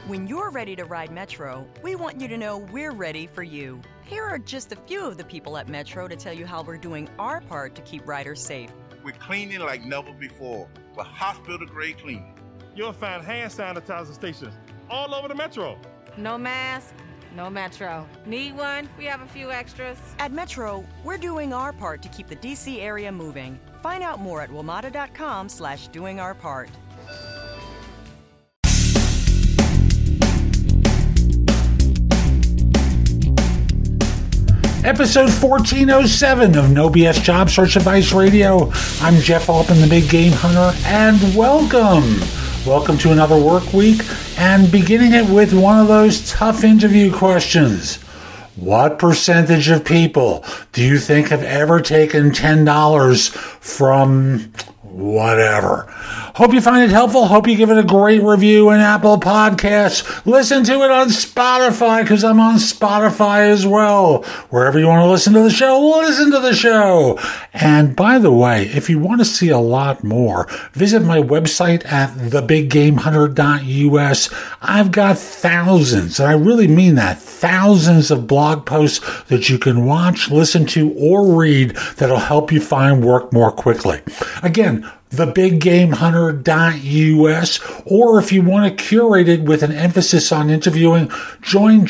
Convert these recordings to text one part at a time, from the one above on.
When you're ready to ride Metro, we want you to know we're ready for you. Here are just a few of the people at Metro to tell you how we're doing our part to keep riders safe. We're cleaning like never before with hospital-grade cleaning. You'll find hand sanitizer stations all over the Metro. No mask, no Metro. Need one? We have a few extras. At Metro, we're doing our part to keep the D.C. area moving. Find out more at WMATA.com/doingourpart. Episode 1407 of No BS Job Search Advice Radio. I'm Jeff Altman, the Big Game Hunter, and welcome. Welcome to another work week, and beginning it with one of those tough interview questions. What percentage of people do you think have ever taken $10 from whatever? Hope you find it helpful. Hope you give it a great review in Apple Podcasts. Listen to it on Spotify, because I'm on Spotify as well. Wherever you want to listen to the show, listen to the show. And by the way, if you want to see a lot more, visit my website at thebiggamehunter.us. I've got thousands, and I really mean that, thousands of blog posts that you can watch, listen to, or read that'll help you find work more quickly. Again, thebiggamehunter.us, or if you want to curate it with an emphasis on interviewing, join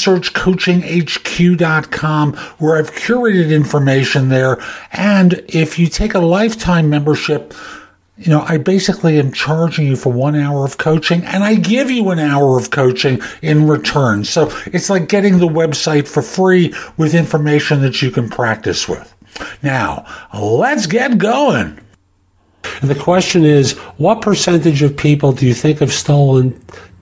JobSearchCoachingHQ.com, where I've curated information there. And if you take a lifetime membership, I basically am charging you for 1 hour of coaching, and I give you an hour of coaching in return. So it's like getting the website for free with information that you can practice with. Now, let's get going. And the question is, what percentage of people do you think have stolen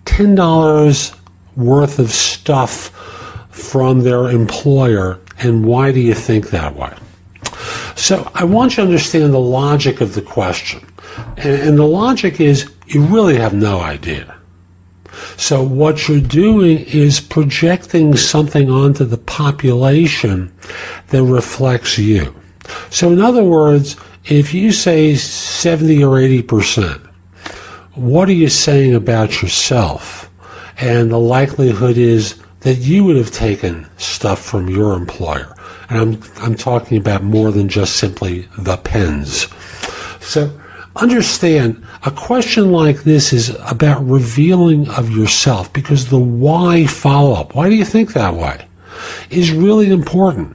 $10 worth of stuff from their employer, and why do you think that way? So I want you to understand the logic of the question. And the logic is you really have no idea. So what you're doing is projecting something onto the population that reflects you. So in other words, if you say 70 or 80%, what are you saying about yourself? And the likelihood is that you would have taken stuff from your employer. And I'm talking about more than just simply the pens. So understand, a question like this is about revealing of yourself, because the why follow-up, why do you think that way, is really important.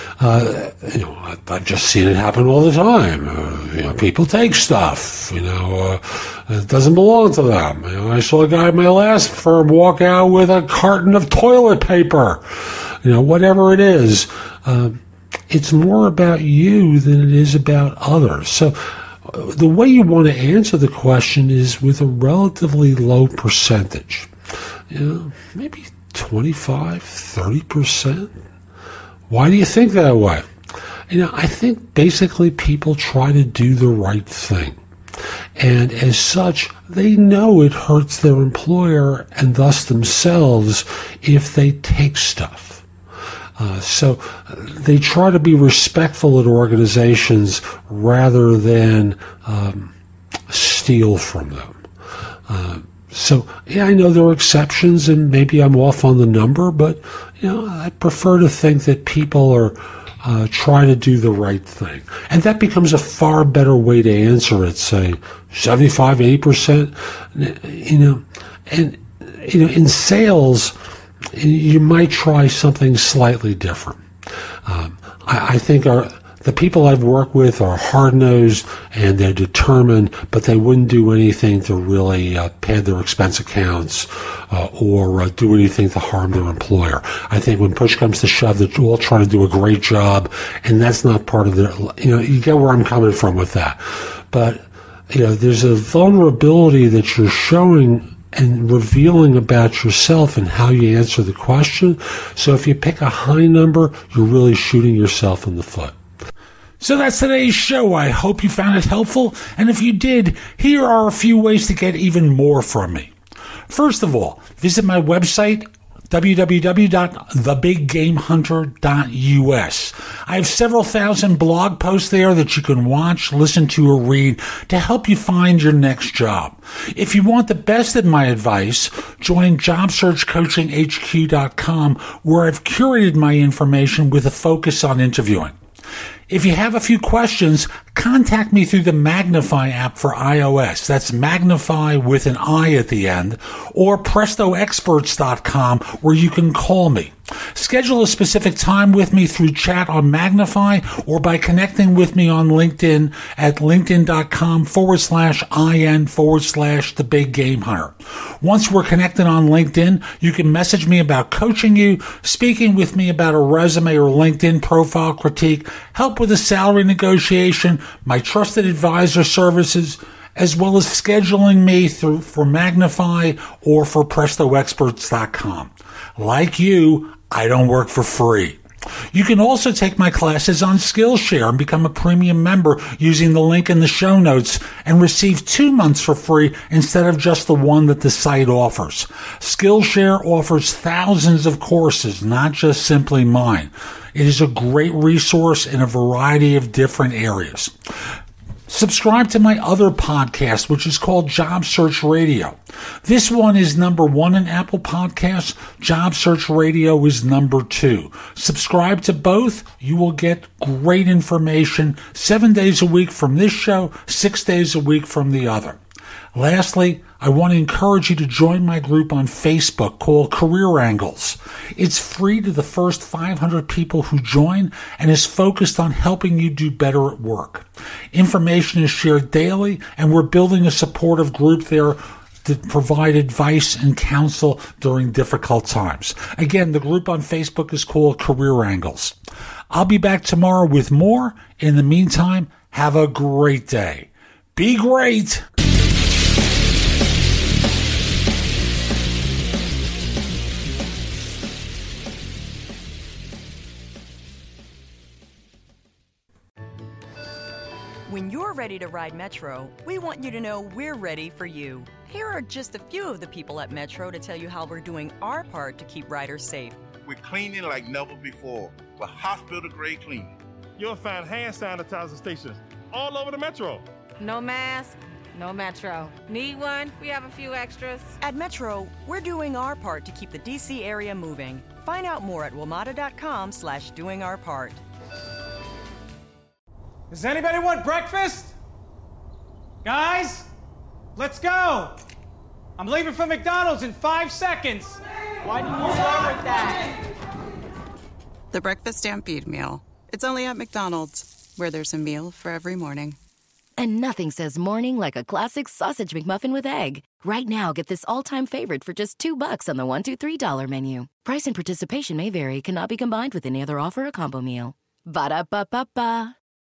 I've just seen it happen all the time. People take stuff, it doesn't belong to them. I saw a guy at my last firm walk out with a carton of toilet paper. Whatever it is, it's more about you than it is about others. So the way you want to answer the question is with a relatively low percentage. Maybe 25, 30%. Why do you think that way? I think basically people try to do the right thing. And as such, they know it hurts their employer and thus themselves if they take stuff. So they try to be respectful at organizations rather than steal from them. I know there are exceptions, and maybe I'm off on the number, but I prefer to think that people are trying to do the right thing, and that becomes a far better way to answer it. Say 75, 80%. In sales, you might try something slightly different. I think the people I've worked with are hard-nosed and they're determined, but they wouldn't do anything to really pad their expense accounts or do anything to harm their employer. I think when push comes to shove, they're all trying to do a great job, and that's not part of their, you get where I'm coming from with that. But, there's a vulnerability that you're showing and revealing about yourself and how you answer the question. So if you pick a high number, you're really shooting yourself in the foot. So that's today's show. I hope you found it helpful. And if you did, here are a few ways to get even more from me. First of all, visit my website, www.thebiggamehunter.us. I have several thousand blog posts there that you can watch, listen to, or read to help you find your next job. If you want the best of my advice, join JobSearchCoachingHQ.com, where I've curated my information with a focus on interviewing. If you have a few questions, contact me through the Magnify app for iOS. That's Magnify with an I at the end, or PrestoExperts.com, where you can call me. Schedule a specific time with me through chat on Magnify or by connecting with me on LinkedIn at linkedin.com/IN/The Big Game Hunter. Once we're connected on LinkedIn, you can message me about coaching you, speaking with me about a resume or LinkedIn profile critique, help with a salary negotiation, my trusted advisor services, as well as scheduling me for Magnify or for PrestoExperts.com. Like you, I don't work for free. You can also take my classes on Skillshare and become a premium member using the link in the show notes and receive 2 months for free instead of just the one that the site offers. Skillshare offers thousands of courses, not just simply mine. It is a great resource in a variety of different areas. Subscribe to my other podcast, which is called Job Search Radio. This one is number 1 in Apple Podcasts. Job Search Radio is number 2. Subscribe to both. You will get great information 7 days a week from this show, 6 days a week from the other. Lastly, I want to encourage you to join my group on Facebook called Career Angles. It's free to the first 500 people who join and is focused on helping you do better at work. Information is shared daily, and we're building a supportive group there to provide advice and counsel during difficult times. Again, the group on Facebook is called Career Angles. I'll be back tomorrow with more. In the meantime, have a great day. Be great! When you're ready to ride Metro, we want you to know we're ready for you. Here are just a few of the people at Metro to tell you how we're doing our part to keep riders safe. We're cleaning like never before with hospital-grade cleaning. You'll find hand sanitizer stations all over the Metro. No mask, no Metro. Need one? We have a few extras. At Metro, we're doing our part to keep the DC area moving. Find out more at WMATA.com/doingourpart. Does anybody want breakfast? Guys, let's go. I'm leaving for McDonald's in 5 seconds. Why didn't you start with that? The Breakfast Stampede Meal. It's only at McDonald's, where there's a meal for every morning. And nothing says morning like a classic sausage McMuffin with egg. Right now, get this all-time favorite for just $2 on the $1, $2, $3 menu. Price and participation may vary. Cannot be combined with any other offer or combo meal. Ba-da-ba-ba-ba.